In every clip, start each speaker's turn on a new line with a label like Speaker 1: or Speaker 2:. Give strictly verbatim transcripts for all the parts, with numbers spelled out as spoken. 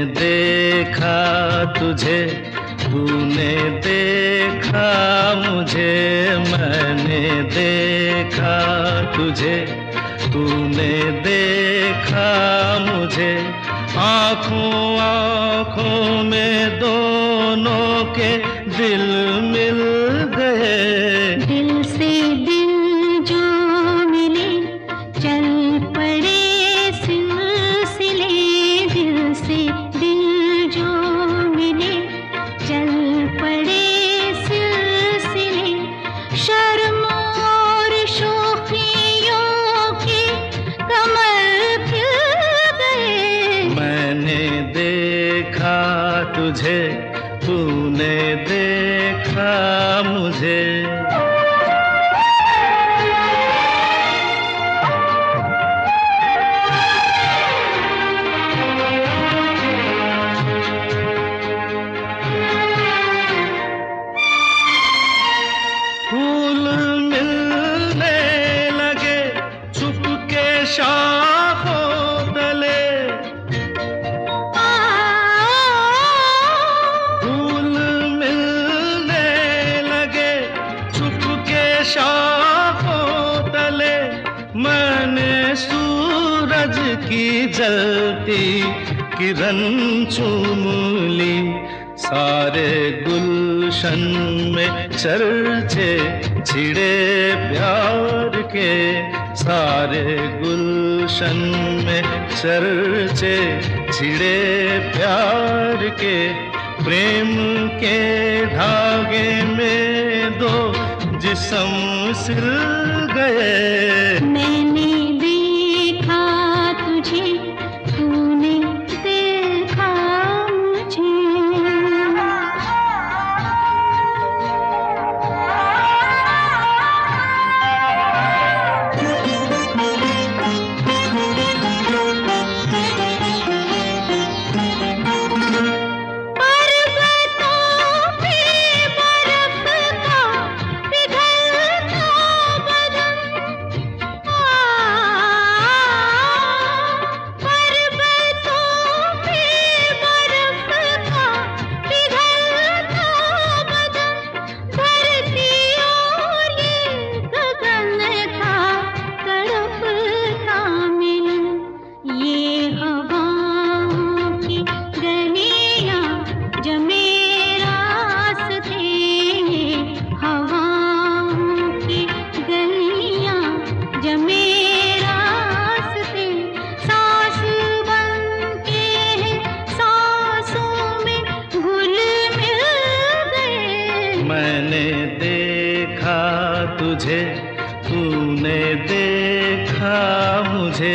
Speaker 1: देखा तुझे, तूने देखा मुझे, मैंने देखा तुझे, तूने देखा मुझे। आँखों आँखों में दोनों के दिल मिल गए।
Speaker 2: दिल से दिल जो मिले चल पड़े सिलसिले, दिल से दिल जो मिले चल पड़े सिलसिले। शर्म और शोखियों की कमर खिल गए।
Speaker 1: मैंने देखा तुझे, तूने देखा मुझे। फूल मिलने लगे चुपके शाखों तले, फूल मिलने लगे चुपके शाखों तले। मैंने सूरज की जलती किरण चूम ली। सारे गुलशन में चर्चे छिड़े प्यार के, सारे गुलशन में चर्चे छिड़े प्यार के। प्रेम के धागे में दो जिस्म सिल गए।
Speaker 2: मैंने देखा तुझे, तूने देखा मुझे।
Speaker 1: मैंने देखा तुझे, तूने देखा मुझे।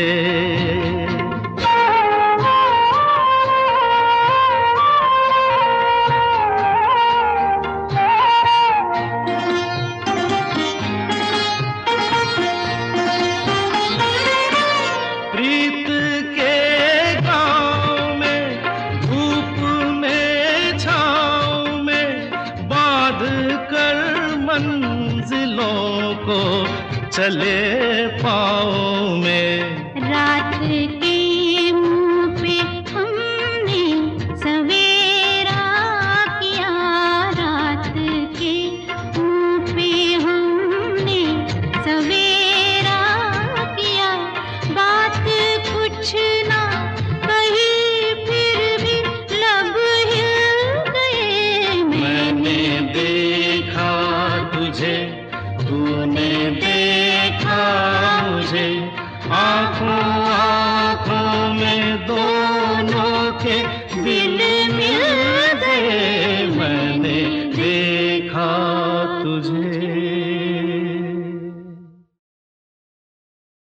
Speaker 1: प्रीत के गाँव में धूप में छाँव में बांध कर मंजिलों को चले पाँव में।
Speaker 2: रात के मुँह पे हमने सवेरा किया, रात के मुँह पे हमने सवेरा किया। बात कुछ ना कही फिर भी लब हिल गए।
Speaker 1: मैंने देखा तुझे, तूने देखा मुझे। आँखों आँखों में दोनों के दिल मिल गए। मैंने देखा तुझे।